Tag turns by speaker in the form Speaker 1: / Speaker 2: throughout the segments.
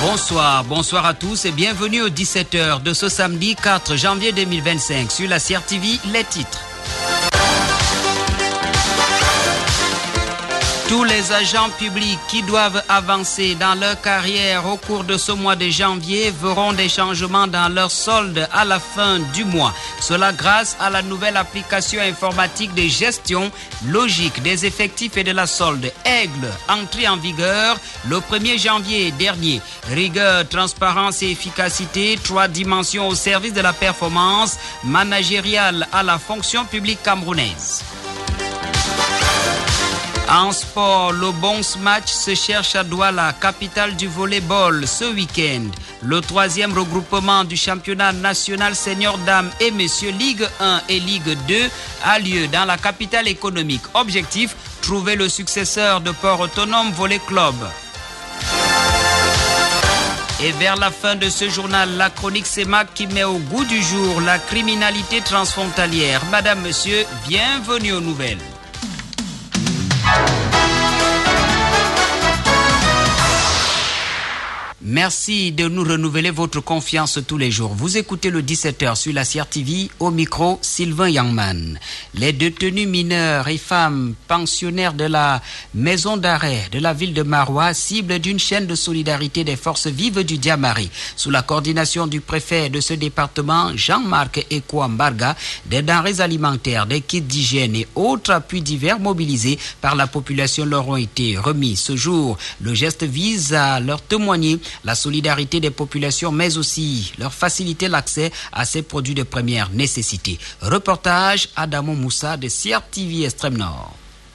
Speaker 1: Bonsoir à tous et bienvenue aux 17h de ce samedi 4 janvier 2025 sur la CRTV, les titres. Tous les agents publics qui doivent avancer dans leur carrière au cours de ce mois de janvier verront des changements dans leur solde à la fin du mois. Cela grâce à la nouvelle application informatique de gestion logique des effectifs et de la solde Aigle, entrée en vigueur le 1er janvier dernier. Rigueur, transparence et efficacité, 3 dimensions au service de la performance managériale à la fonction publique camerounaise. En sport, le Bons Match se cherche à Douala, capitale du volleyball, ce week-end. Le 3e regroupement du championnat national senior dames et messieurs Ligue 1 et Ligue 2 a lieu dans la capitale économique. Objectif, trouver le successeur de Port Autonome Volley Club. Et vers la fin de ce journal, la chronique CEMAC qui met au goût du jour la criminalité transfrontalière. Madame, monsieur, bienvenue aux nouvelles. Merci de nous renouveler votre confiance tous les jours. Vous écoutez le 17h sur la CRTV, au micro Sylvain Yangman. Les détenus mineurs et femmes pensionnaires de la maison d'arrêt de la ville de Maroua, cible d'une chaîne de solidarité des forces vives du Diamari. Sous la coordination du préfet de ce département, Jean-Marc Ekouambarga, des denrées alimentaires, des kits d'hygiène et autres appuis divers mobilisés par la population leur ont été remis. Ce jour, le geste vise à leur témoigner la solidarité des populations, mais aussi leur faciliter l'accès à ces produits de première nécessité. Reportage Adamo Moussa de CRTV Extrême Nord.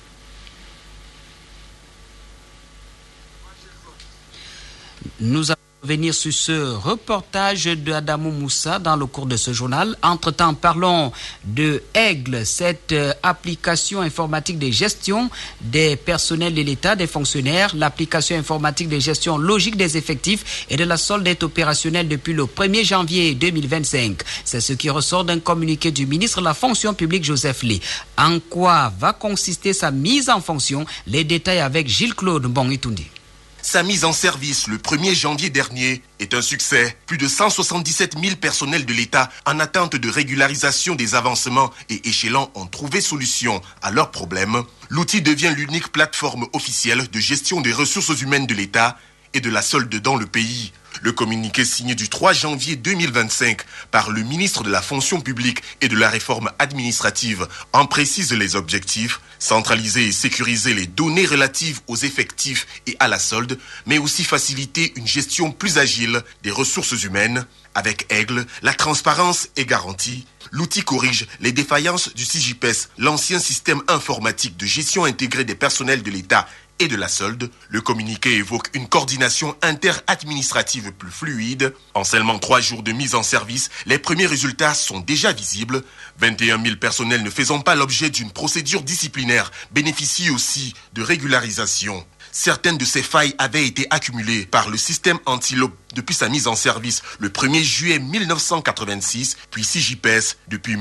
Speaker 1: Nous allons venir sur ce reportage d'Adamo Moussa dans le cours de ce journal. Entre-temps, parlons de Aigle, cette application informatique de gestion des personnels de l'État, des fonctionnaires. L'application informatique de gestion logique des effectifs et de la solde est opérationnelle depuis le 1er janvier 2025. C'est ce qui ressort d'un communiqué du ministre de la fonction publique, Joseph Lé. En quoi va consister sa mise en fonction? Les détails avec Gilles-Claude Mbong-Itundi.
Speaker 2: Sa mise en service le 1er janvier dernier est un succès. Plus de 177 000 personnels de l'État en attente de régularisation des avancements et échelons ont trouvé solution à leurs problèmes. L'outil devient l'unique plateforme officielle de gestion des ressources humaines de l'État et de la solde dans le pays. Le communiqué signé du 3 janvier 2025 par le ministre de la fonction publique et de la réforme administrative en précise les objectifs, centraliser et sécuriser les données relatives aux effectifs et à la solde, mais aussi faciliter une gestion plus agile des ressources humaines. Avec Aigle, la transparence est garantie. L'outil corrige les défaillances du CJPES, l'ancien système informatique de gestion intégrée des personnels de l'État et de la solde. Le communiqué évoque une coordination inter-administrative plus fluide. En seulement 3 jours de mise en service, les premiers résultats sont déjà visibles. 21 000 personnels ne faisant pas l'objet d'une procédure disciplinaire bénéficient aussi de régularisation. Certaines de ces failles avaient été accumulées par le système Antilope depuis sa mise en service le 1er juillet 1986, puis CJPES depuis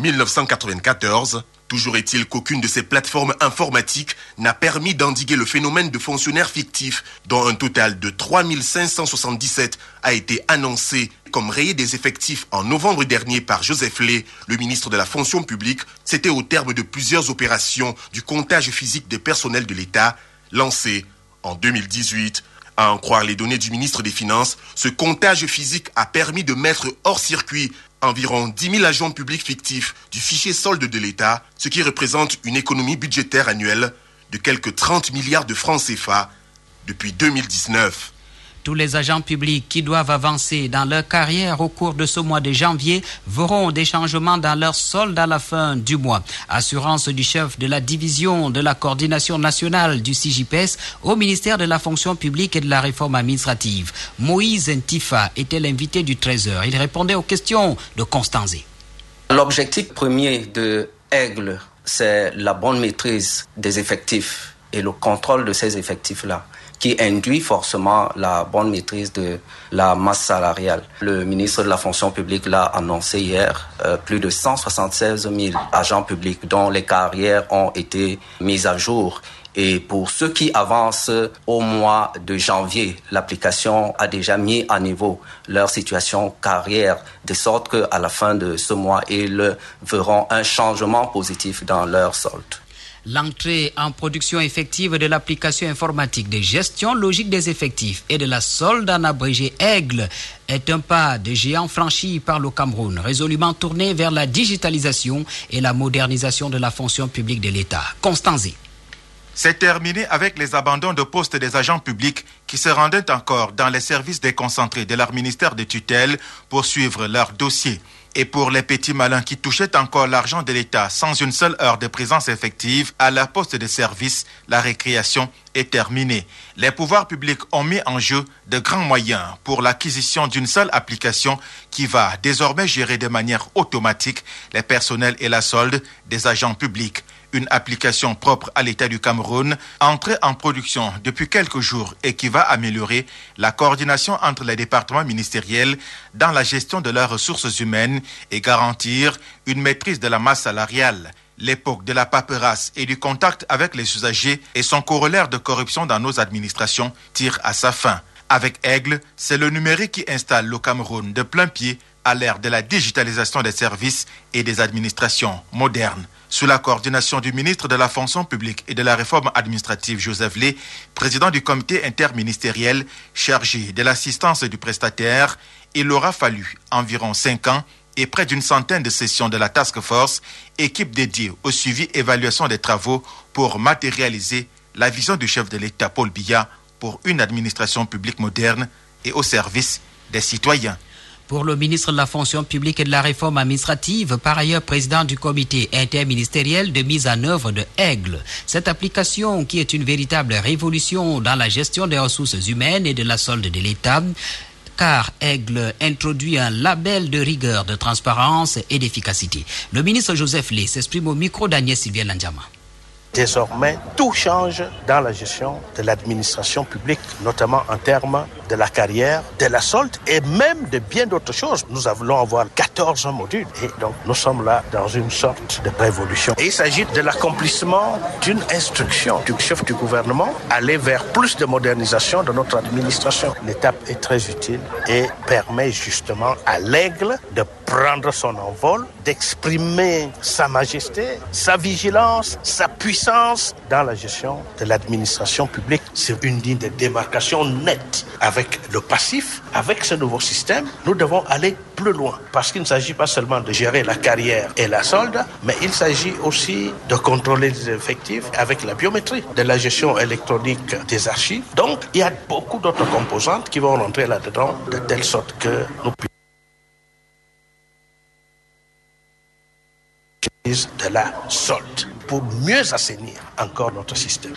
Speaker 2: 1994. Toujours est-il qu'aucune de ces plateformes informatiques n'a permis d'endiguer le phénomène de fonctionnaires fictifs, dont un total de 3 577 a été annoncé comme rayé des effectifs en novembre dernier par Joseph Lé, le ministre de la fonction publique. C'était au terme de plusieurs opérations du comptage physique des personnels de l'État lancé en 2018. À en croire les données du ministre des Finances, ce comptage physique a permis de mettre hors circuit environ 10 000 agents publics fictifs du fichier solde de l'État, ce qui représente une économie budgétaire annuelle de quelques 30 milliards de francs CFA depuis 2019.
Speaker 1: Tous les agents publics qui doivent avancer dans leur carrière au cours de ce mois de janvier verront des changements dans leur solde à la fin du mois. Assurance du chef de la division de la coordination nationale du CJPES au ministère de la fonction publique et de la réforme administrative. Moïse Ntifa était l'invité du 13h. Il répondait aux questions de Constanzé.
Speaker 3: L'objectif premier de Aigle, c'est la bonne maîtrise des effectifs et le contrôle de ces effectifs-là, qui induit forcément la bonne maîtrise de la masse salariale. Le ministre de la fonction publique l'a annoncé hier, plus de 176 000 agents publics dont les carrières ont été mises à jour. Et pour ceux qui avancent au mois de janvier, l'application a déjà mis à niveau leur situation carrière, de sorte qu'à la fin de ce mois, ils verront un changement positif dans leur solde.
Speaker 1: L'entrée en production effective de l'application informatique de gestion logique des effectifs et de la solde en abrégé Aigle est un pas de géant franchi par le Cameroun, résolument tourné vers la digitalisation et la modernisation de la fonction publique de l'État. Constanzé.
Speaker 2: C'est terminé avec les abandons de postes des agents publics qui se rendaient encore dans les services déconcentrés de leur ministère de tutelle pour suivre leurs dossiers. Et pour les petits malins qui touchaient encore l'argent de l'État sans une seule heure de présence effective à leur poste de service, la récréation est terminée. Les pouvoirs publics ont mis en jeu de grands moyens pour l'acquisition d'une seule application qui va désormais gérer de manière automatique les personnels et la solde des agents publics. Une application propre à l'État du Cameroun, entrée en production depuis quelques jours et qui va améliorer la coordination entre les départements ministériels dans la gestion de leurs ressources humaines et garantir une maîtrise de la masse salariale. L'époque de la paperasse et du contact avec les usagers et son corollaire de corruption dans nos administrations tire à sa fin. Avec Aigle, c'est le numérique qui installe le Cameroun de plein pied à l'ère de la digitalisation des services et des administrations modernes. Sous la coordination du ministre de la fonction publique et de la réforme administrative Joseph Lé, président du comité interministériel chargé de l'assistance du prestataire, il aura fallu environ 5 ans et près d'une centaine de sessions de la Task Force, équipe dédiée au suivi et évaluation des travaux pour matérialiser la vision du chef de l'État Paul Biya pour une administration publique moderne et au service des citoyens.
Speaker 1: Pour le ministre de la fonction publique et de la réforme administrative, par ailleurs président du comité interministériel de mise en œuvre de Aigle. Cette application, qui est une véritable révolution dans la gestion des ressources humaines et de la solde de l'État, car Aigle introduit un label de rigueur, de transparence et d'efficacité. Le ministre Joseph Lé s'exprime au micro d'Agnès Sylvia Landjama.
Speaker 4: Désormais, tout change dans la gestion de l'administration publique, notamment en termes de la carrière, de la solde et même de bien d'autres choses. Nous allons avoir 14 modules et donc nous sommes là dans une sorte de révolution. Et il s'agit de l'accomplissement d'une instruction du chef du gouvernement, aller vers plus de modernisation de notre administration. L'étape est très utile et permet justement à l'Aigle de prendre son envol, d'exprimer sa majesté, sa vigilance, sa puissance dans la gestion de l'administration publique. C'est une ligne de démarcation nette. Avec le passif, avec ce nouveau système, nous devons aller plus loin. Parce qu'il ne s'agit pas seulement de gérer la carrière et la solde, mais il s'agit aussi de contrôler les effectifs avec la biométrie, de la gestion électronique des archives. Donc, il y a beaucoup d'autres composantes qui vont rentrer là-dedans, de telle sorte que nous puissions de la solde pour mieux assainir encore notre système.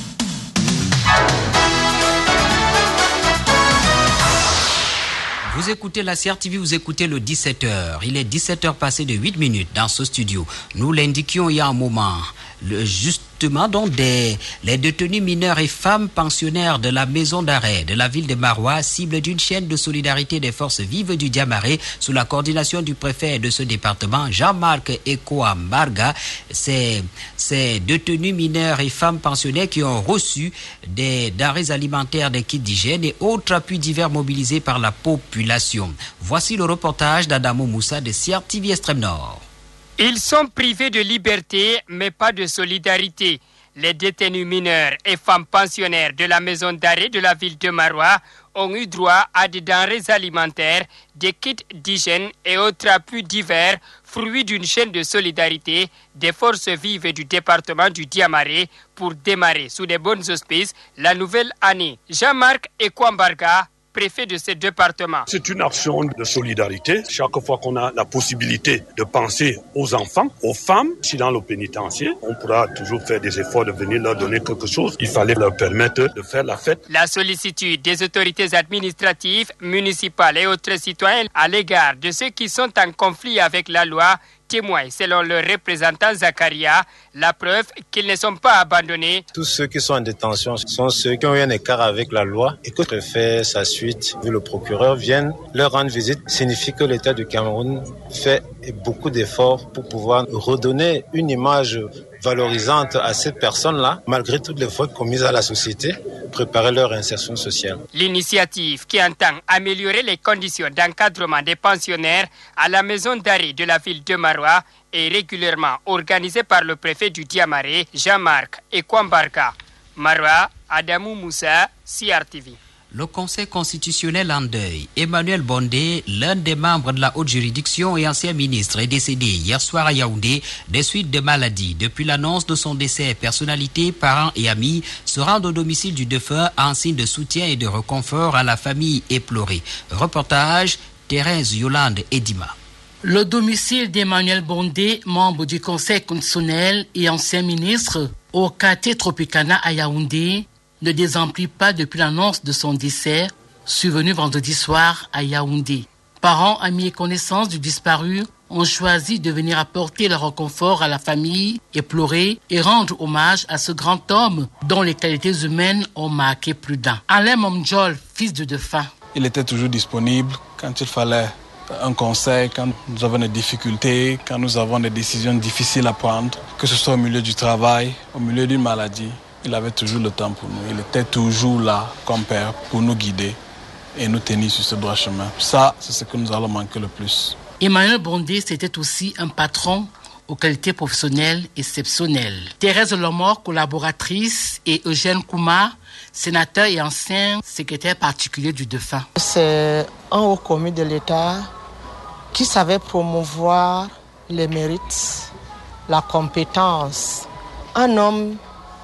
Speaker 1: Vous écoutez la CRTV, vous écoutez le 17h. Il est 17h passé de 8 minutes dans ce studio. Nous l'indiquions il y a un moment. Justement, donc, les détenus mineurs et femmes pensionnaires de la maison d'arrêt de la ville de Maroua, cible d'une chaîne de solidarité des forces vives du Diamaré, sous la coordination du préfet de ce département, Jean-Marc Ekoambarga. Ces détenus mineurs et femmes pensionnaires qui ont reçu des denrées alimentaires, des kits d'hygiène et autres appuis divers mobilisés par la population. Voici le reportage d'Adamo Moussa de CRTV Extrême Nord.
Speaker 5: Ils sont privés de liberté, mais pas de solidarité. Les détenus mineurs et femmes pensionnaires de la maison d'arrêt de la ville de Maroua ont eu droit à des denrées alimentaires, des kits d'hygiène et autres appuis divers, fruits d'une chaîne de solidarité des forces vives du département du Diamaré pour démarrer sous des bonnes auspices la nouvelle année. Jean-Marc Ekoambarga, préfet de ce département.
Speaker 6: C'est une action de solidarité. Chaque fois qu'on a la possibilité de penser aux enfants, aux femmes, si dans le pénitencier, on pourra toujours faire des efforts de venir leur donner quelque chose. Il fallait leur permettre de faire la fête.
Speaker 5: La sollicitude des autorités administratives, municipales et autres citoyens à l'égard de ceux qui sont en conflit avec la loi témoins selon le représentant Zakaria, la preuve qu'ils ne sont pas abandonnés.
Speaker 7: Tous ceux qui sont en détention sont ceux qui ont eu un écart avec la loi et que le préfet, sa suite, vu le procureur, viennent leur rendre visite, signifie que l'État du Cameroun fait beaucoup d'efforts pour pouvoir redonner une image valorisante à ces personnes-là, malgré toutes les fautes commises à la société, préparer leur insertion sociale.
Speaker 5: L'initiative qui entend améliorer les conditions d'encadrement des pensionnaires à la maison d'arrêt de la ville de Maroua est régulièrement organisée par le préfet du Diamaré, Jean-Marc Ekwambarka. Maroua, Adamou Moussa, CRTV.
Speaker 1: Le Conseil constitutionnel en deuil. Emmanuel Bondé, l'un des membres de la haute juridiction et ancien ministre, est décédé hier soir à Yaoundé des suites de maladie. Depuis l'annonce de son décès, personnalités, parents et amis se rendent au domicile du défunt en signe de soutien et de réconfort à la famille éplorée. Reportage, Thérèse Yolande Edima.
Speaker 8: Le domicile d'Emmanuel Bondé, membre du Conseil constitutionnel et ancien ministre, au quartier Tropicana à Yaoundé, ne désemplit pas depuis l'annonce de son décès, survenu vendredi soir à Yaoundé. Parents, amis et connaissances du disparu ont choisi de venir apporter leur réconfort à la famille éplorée et rendre hommage à ce grand homme dont les qualités humaines ont marqué plus d'un. Alain Momdjol, fils de défunt.
Speaker 9: Il était toujours disponible quand il fallait un conseil, quand nous avons des difficultés, quand nous avons des décisions difficiles à prendre, que ce soit au milieu du travail, au milieu d'une maladie. Il avait toujours le temps pour nous. Il était toujours là comme père pour nous guider et nous tenir sur ce droit chemin. Ça, c'est ce que nous allons manquer le plus.
Speaker 8: Emmanuel Bondé, c'était aussi un patron aux qualités professionnelles exceptionnelles. Thérèse Lomor, collaboratrice, et Eugène Kouma, sénateur et ancien secrétaire particulier du défunt.
Speaker 10: C'est un haut commis de l'État qui savait promouvoir les mérites, la compétence. Un homme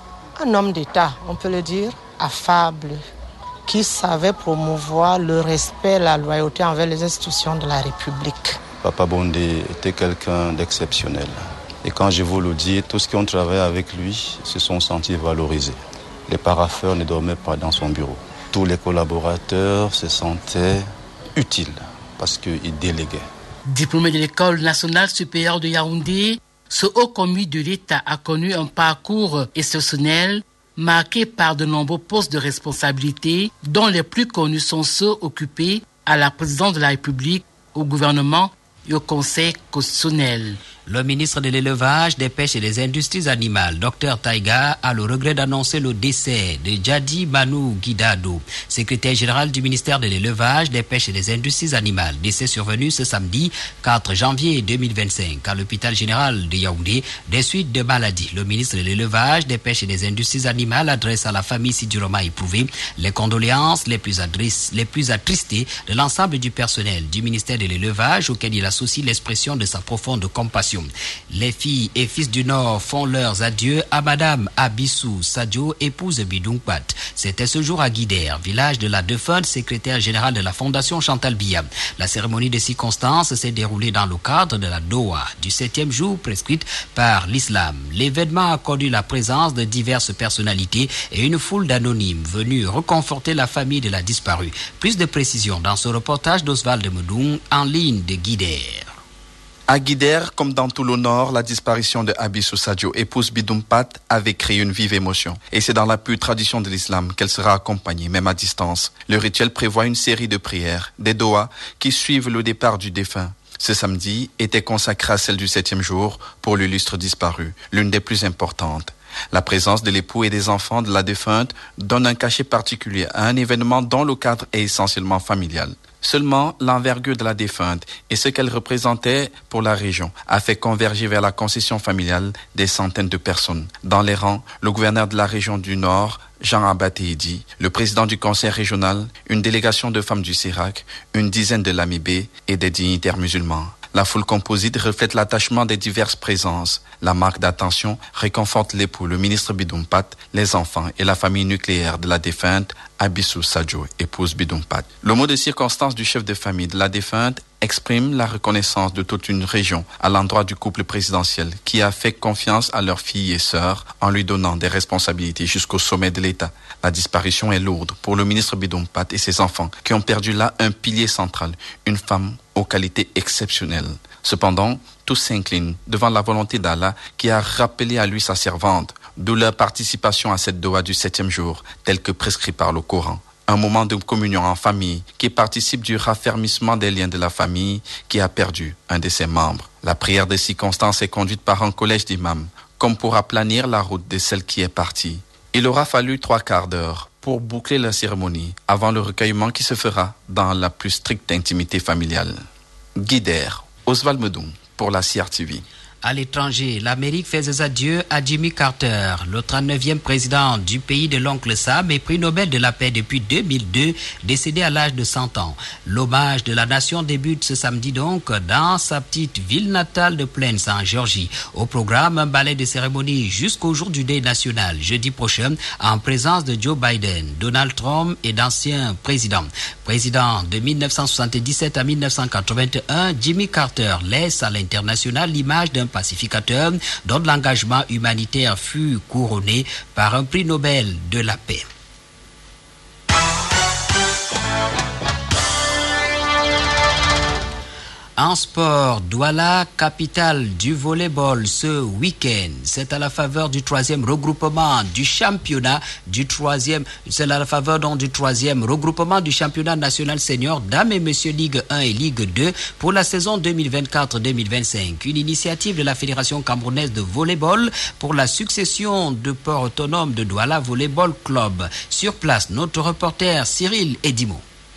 Speaker 10: d'État, on peut le dire, affable, qui savait promouvoir le respect, la loyauté envers les institutions de la République.
Speaker 11: Papa Bondé était quelqu'un d'exceptionnel. Et quand je vous le dis, tous qui ont travaillé avec lui se sont sentis valorisés. Les parapheurs ne dormaient pas dans son bureau. Tous les collaborateurs se sentaient utiles parce qu'ils déléguaient.
Speaker 8: Diplômé de l'École nationale supérieure de Yaoundé, ce haut commis de l'État a connu un parcours exceptionnel marqué par de nombreux postes de responsabilité, dont les plus connus sont ceux occupés à la présidence de la République, au gouvernement et au Conseil constitutionnel.
Speaker 1: Le ministre de l'Élevage, des Pêches et des Industries animales, Dr Taïga, a le regret d'annoncer le décès de Djadi Manou Guidado, secrétaire général du ministère de l'Élevage, des Pêches et des Industries animales. Décès survenu ce samedi 4 janvier 2025 à l'hôpital général de Yaoundé des suites de maladies. Le ministre de l'Élevage, des Pêches et des Industries animales adresse à la famille Siduroma éprouvée les condoléances les plus attristées de l'ensemble du personnel du ministère de l'Élevage, auquel il associe l'expression de sa profonde compassion. Les filles et fils du Nord font leurs adieux à Madame Abissou Sadio, épouse Bidounkpat. C'était ce jour à Guidère, village de la défunte secrétaire générale de la Fondation Chantal Biya. La cérémonie de circonstances s'est déroulée dans le cadre de la Doha, du 7e jour prescrite par l'islam. L'événement a connu la présence de diverses personnalités et une foule d'anonymes venus reconforter la famille de la disparue. Plus de précisions dans ce reportage d'Oswald Medoun en ligne de Guidère.
Speaker 12: À Guidère, comme dans tout le Nord, la disparition de Abissou Sadio, épouse Bidounkpat, avait créé une vive émotion. Et c'est dans la pure tradition de l'islam qu'elle sera accompagnée, même à distance. Le rituel prévoit une série de prières, des doigts, qui suivent le départ du défunt. Ce samedi était consacré à celle du 7e jour pour l'illustre disparu, l'une des plus importantes. La présence de l'époux et des enfants de la défunte donne un cachet particulier à un événement dont le cadre est essentiellement familial. Seulement, l'envergure de la défunte et ce qu'elle représentait pour la région a fait converger vers la concession familiale des centaines de personnes. Dans les rangs, le gouverneur de la région du Nord, Jean Abatéidi, le président du conseil régional, une délégation de femmes du CIRAC, une dizaine de l'AMIB et des dignitaires musulmans. La foule composite reflète l'attachement des diverses présences. La marque d'attention réconforte l'époux, le ministre Bidounkpat, les enfants et la famille nucléaire de la défunte, Abissou Sadio, épouse Bidounkpat. Le mot de circonstance du chef de famille de la défunte exprime la reconnaissance de toute une région à l'endroit du couple présidentiel qui a fait confiance à leurs filles et sœurs en lui donnant des responsabilités jusqu'au sommet de l'État. La disparition est lourde pour le ministre Bidounkpat et ses enfants qui ont perdu là un pilier central, une femme aux qualités exceptionnelles. Cependant, Tous s'inclinent devant la volonté d'Allah qui a rappelé à lui sa servante, d'où leur participation à cette doua du 7e jour, telle que prescrit par le Coran. Un moment de communion en famille qui participe du raffermissement des liens de la famille qui a perdu un de ses membres. La prière des circonstances est conduite par un collège d'imams, comme pour aplanir la route de celle qui est partie. Il aura fallu 3 quarts d'heure pour boucler la cérémonie avant le recueillement qui se fera dans la plus stricte intimité familiale. Guidère, Oswald Medoun pour la CRTV.
Speaker 1: À l'étranger, l'Amérique fait ses adieux à Jimmy Carter, le 39e président du pays de l'oncle Sam et prix Nobel de la paix depuis 2002, décédé à l'âge de 100 ans. L'hommage de la nation débute ce samedi donc dans sa petite ville natale de Plains en Géorgie. Au programme, un ballet de cérémonie jusqu'au jour du deuil national, jeudi prochain, en présence de Joe Biden, Donald Trump et d'anciens présidents. Président de 1977 à 1981, Jimmy Carter laisse à l'international l'image d'un pacificateur dont l'engagement humanitaire fut couronné par un prix Nobel de la paix. En sport, Douala, capitale du volleyball ce week-end. C'est à la faveur du 3e regroupement du championnat regroupement du championnat national senior dames et messieurs Ligue 1 et Ligue 2 pour la saison 2024-2025. Une initiative de la Fédération camerounaise de volleyball pour la succession de port autonome de Douala Volleyball Club. Sur place, notre reporter Cyril Edimo.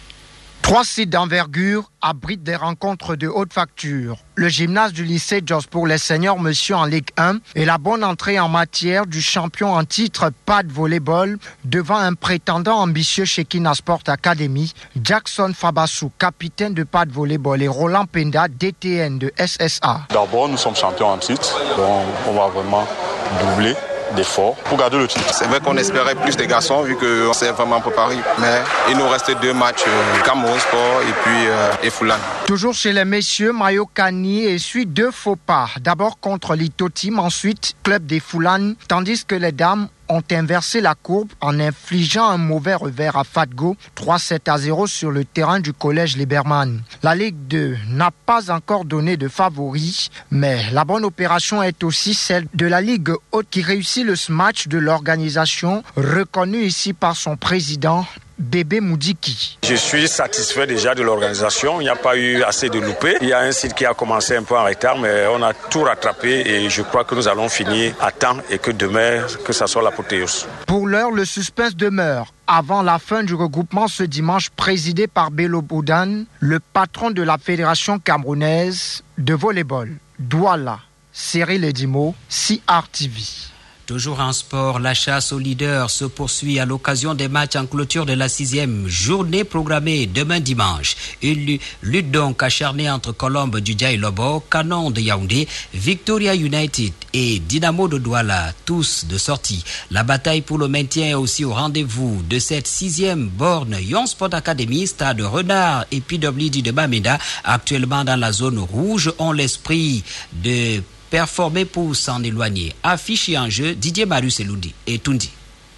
Speaker 13: 3 sites d'envergure abritent des rencontres de haute facture. Le gymnase du lycée Jos pour les seniors monsieur en Ligue 1 et la bonne entrée en matière du champion en titre PAD Volleyball devant un prétendant ambitieux chez Kina Sport Academy, Jackson Fabassou, capitaine de PAD Volleyball et Roland Penda, DTN de SSA.
Speaker 14: D'abord, nous sommes champions en titre, donc on va vraiment doubler d'efforts pour garder le titre.
Speaker 15: C'est vrai qu'on espérait plus des garçons vu qu'on s'est vraiment préparé, mais il nous restait 2 matchs, Cameroun Sport et puis Foulan.
Speaker 13: Toujours chez les messieurs, Mayo Kani essuie 2 faux pas. D'abord contre Lito Team, ensuite Club des Foulan, tandis que les dames ont inversé la courbe en infligeant un mauvais revers à Fatgo, 3-7-0 sur le terrain du collège Lieberman. La Ligue 2 n'a pas encore donné de favoris, mais la bonne opération est aussi celle de la Ligue haute qui réussit le match de l'organisation, reconnue ici par son président, Bébé Moudiki.
Speaker 16: Je suis satisfait déjà de l'organisation. Il n'y a pas eu assez de loupés. Il y a un site qui a commencé un peu en retard, mais on a tout rattrapé et je crois que nous allons finir à temps et que demain, que ça soit l'apothéose.
Speaker 13: Pour l'heure, le suspense demeure. Avant la fin du regroupement ce dimanche présidé par Bello Boudan, le patron de la Fédération camerounaise de volleyball, Douala, Cyril Edimo, CRTV.
Speaker 1: Toujours en sport, la chasse aux leaders se poursuit à l'occasion des matchs en clôture de la 6e journée programmée demain dimanche. Une lutte donc acharnée entre Colombe du Djaï Lobo, Canon de Yaoundé, Victoria United et Dynamo de Douala, tous de sortie. La bataille pour le maintien est aussi au rendez-vous de cette 6e borne Yon Sport Academy, Stade Renard et PWD de Bamenda, actuellement dans la zone rouge, ont l'esprit de performer pour s'en éloigner. Affiche et en jeu, Didier Marius et Tundi.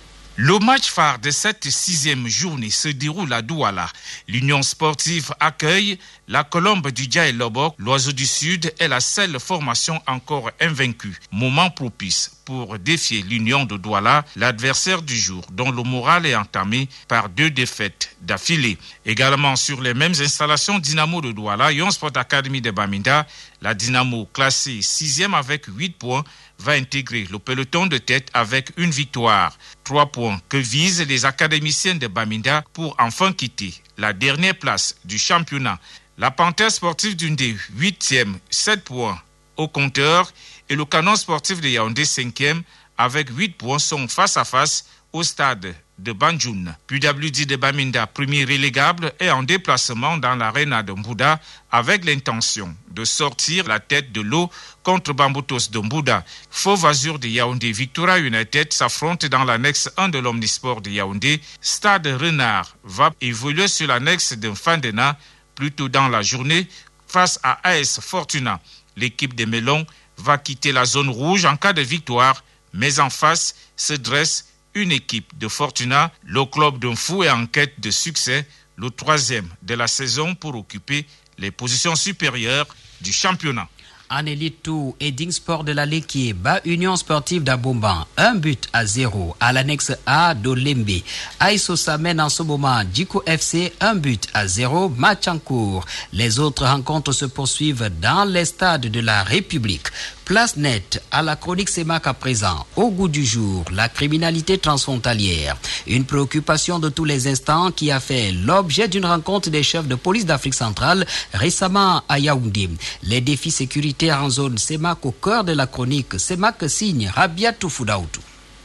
Speaker 17: Le match phare de cette 6e journée se déroule à Douala. L'Union sportive accueille la Colombe du Djaï Lobok. L'Oiseau du Sud est la seule formation encore invaincue. Moment propice pour défier l'Union de Douala, l'adversaire du jour, dont le moral est entamé par 2 défaites d'affilée. Également sur les mêmes installations, Dynamo de Douala, Yon Sport Academy de Bamenda, la Dynamo classée 6e avec 8 points, va intégrer le peloton de tête avec une victoire. 3 points que visent les académiciens de Bamenda pour enfin quitter la dernière place du championnat. La Panthère sportive d'Undé, 8e, 7 points au compteur, et le Canon sportif de Yaoundé, 5e, avec 8 points, sont face à face au stade de Banjoun. PWD de Bamenda, premier relégable, est en déplacement dans l'aréna de Mbouda avec l'intention de sortir la tête de l'eau contre Bambutos de Mbouda. Fauve Azur de Yaoundé, Victoria United s'affrontent dans l'annexe 1 de l'Omnisport de Yaoundé. Stade Renard va évoluer sur l'annexe de Fandena plus tôt dans la journée face à AS Fortuna. L'équipe des Melons va quitter la zone rouge en cas de victoire, mais en face se dresse une équipe de Fortuna. Le club d'un fou est en quête de succès, le 3e de la saison pour occuper les positions supérieures du championnat.
Speaker 1: En Elite 2, Eding Sport de la Léquier bat Union Sportive d'Abomban 1-0 à l'annexe A d'Olembe. Aïsosa mène en ce moment Djiko FC 1-0, match en cours. Les autres rencontres se poursuivent dans les stades de la République. Place nette à la chronique CEMAC à présent. Au goût du jour, la criminalité transfrontalière. Une préoccupation de tous les instants qui a fait l'objet d'une rencontre des chefs de police d'Afrique centrale récemment à Yaoundé. Les défis sécuritaires en zone CEMAC au cœur de la chronique. CEMAC signe Rabiatou Foudaoutou.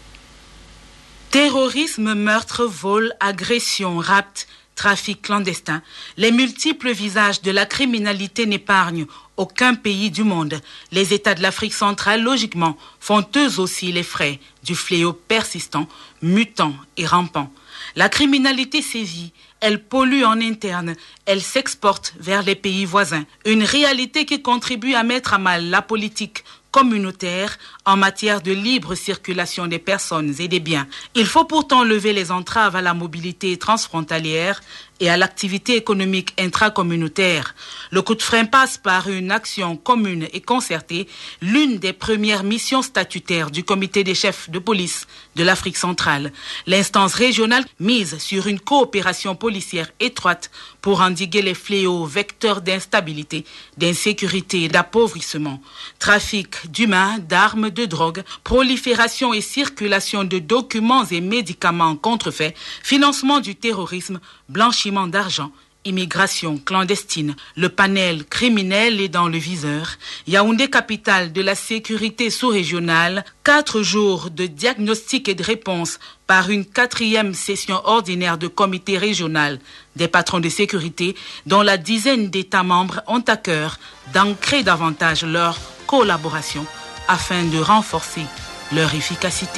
Speaker 18: Terrorisme, meurtre, vol, agression, rapt, trafic clandestin. Les multiples visages de la criminalité n'épargnent aucun pays du monde. Les États de l'Afrique centrale, logiquement, font eux aussi les frais du fléau persistant, mutant et rampant. La criminalité sévit, elle pollue en interne, elle s'exporte vers les pays voisins. Une réalité qui contribue à mettre à mal la politique communautaire en matière de libre circulation des personnes et des biens. Il faut pourtant lever les entraves à la mobilité transfrontalière et à l'activité économique intracommunautaire. Le coup de frein passe par une action commune et concertée, l'une des premières missions statutaires du comité des chefs de police de l'Afrique centrale. L'instance régionale mise sur une coopération policière étroite pour endiguer les fléaux vecteurs d'instabilité, d'insécurité et d'appauvrissement. Trafic d'humains, d'armes, de drogue, prolifération et circulation de documents et médicaments contrefaits, financement du terrorisme, blanchiment d'argent, immigration clandestine. Le panel criminel est dans le viseur. Yaoundé, capitale de la sécurité sous-régionale, 4 jours de diagnostic et de réponse par une 4e session ordinaire de comité régional des patrons de sécurité dont la dizaine d'États membres ont à cœur d'ancrer davantage leur collaboration afin de renforcer leur efficacité.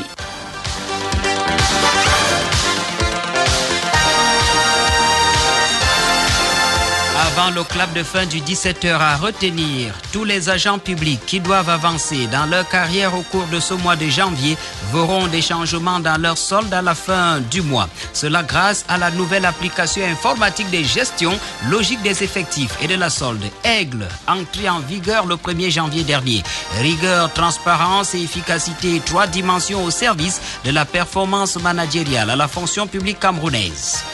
Speaker 1: Avant le clap de fin du 17h à retenir, tous les agents publics qui doivent avancer dans leur carrière au cours de ce mois de janvier verront des changements dans leur solde à la fin du mois. Cela grâce à la nouvelle application informatique de gestion logique des effectifs et de la solde. Aigle, entrée en vigueur le 1er janvier dernier. Rigueur, transparence et efficacité, 3 dimensions au service de la performance managériale à la fonction publique camerounaise.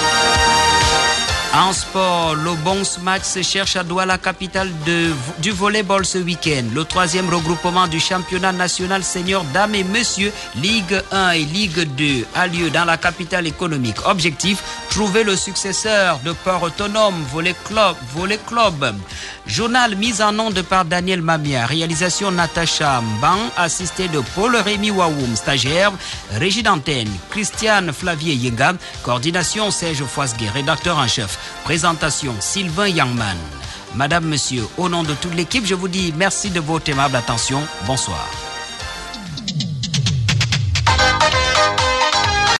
Speaker 1: En sport, le Bons Match se cherche à Douala, capitale du volleyball ce week-end. Le 3e regroupement du championnat national senior dames et messieurs, Ligue 1 et Ligue 2 a lieu dans la capitale économique. Objectif, trouver le successeur de Port Autonome Volley Club. Journal mis en onde par Daniel Mamia. Réalisation Natacha Mban, assisté de Paul-Rémy Waoum, stagiaire. Régie d'antenne, Christiane Flavier Yenga. Coordination Serge Foisguet, rédacteur en chef. Présentation Sylvain Yangman. Madame, Monsieur, au nom de toute l'équipe, je vous dis merci de votre aimable attention. Bonsoir.